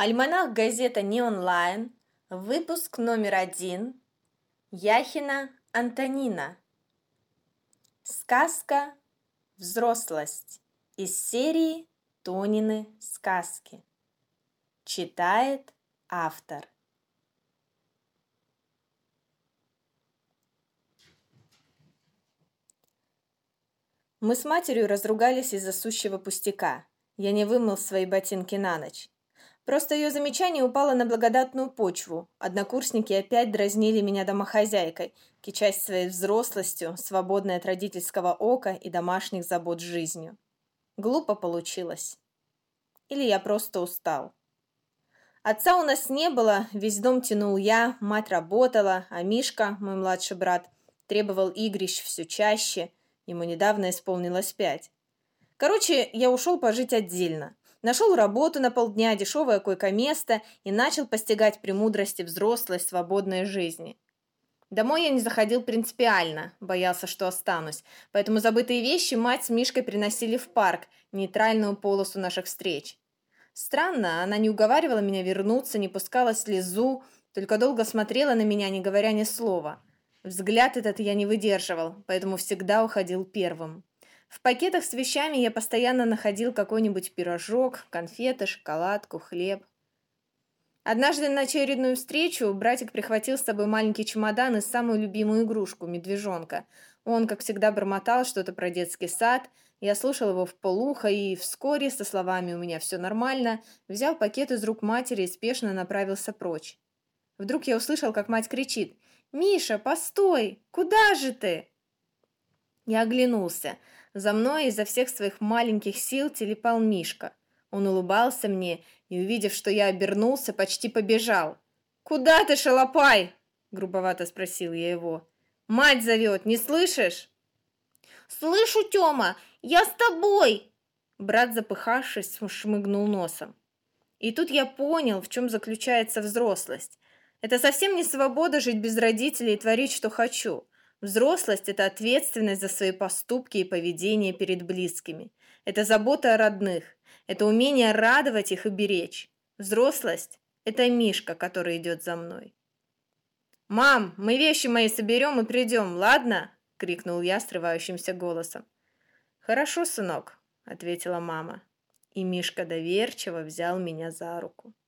Альманах газета «Не онлайн», выпуск номер 1, Яхина Антонина. Сказка «Взрослость» из серии «Тонины сказки». Читает автор. Мы с матерью разругались из-за сущего пустяка. Я не вымыл свои ботинки на ночь. Просто ее замечание упало на благодатную почву. Однокурсники опять дразнили меня домохозяйкой, кичась своей взрослостью, свободной от родительского ока и домашних забот жизнью. Глупо получилось. Или я просто устал. Отца у нас не было, весь дом тянул я, мать работала, а Мишка, мой младший брат, требовал игрищ все чаще, ему недавно исполнилось 5. Короче, я ушел пожить отдельно. Нашел работу на полдня, дешевое койко-место и начал постигать премудрости взрослой, свободной жизни. Домой я не заходил принципиально, боялся, что останусь, поэтому забытые вещи мать с Мишкой приносили в парк, нейтральную полосу наших встреч. Странно, она не уговаривала меня вернуться, не пускала слезу, только долго смотрела на меня, не говоря ни слова. Взгляд этот я не выдерживал, поэтому всегда уходил первым. В пакетах с вещами я постоянно находил какой-нибудь пирожок, конфеты, шоколадку, хлеб. Однажды на очередную встречу братик прихватил с собой маленький чемодан и самую любимую игрушку – медвежонка. Он, как всегда, бормотал что-то про детский сад. Я слушал его вполуха и вскоре, со словами «у меня все нормально», взял пакет из рук матери и спешно направился прочь. Вдруг я услышал, как мать кричит: «Миша, постой! Куда же ты?» Я оглянулся. За мной изо всех своих маленьких сил телепал Мишка. Он улыбался мне и, увидев, что я обернулся, почти побежал. «Куда ты, шалопай?» – грубовато спросил я его. «Мать зовет, не слышишь?» «Слышу, Тёма, я с тобой!» Брат, запыхавшись, шмыгнул носом. И тут я понял, в чем заключается взрослость. Это совсем не свобода жить без родителей и творить, что хочу. Взрослость – это ответственность за свои поступки и поведение перед близкими. Это забота о родных. Это умение радовать их и беречь. Взрослость – это Мишка, который идет за мной. «Мам, мы вещи мои соберем и придем, ладно?» – крикнул я срывающимся голосом. «Хорошо, сынок», – ответила мама. И Мишка доверчиво взял меня за руку.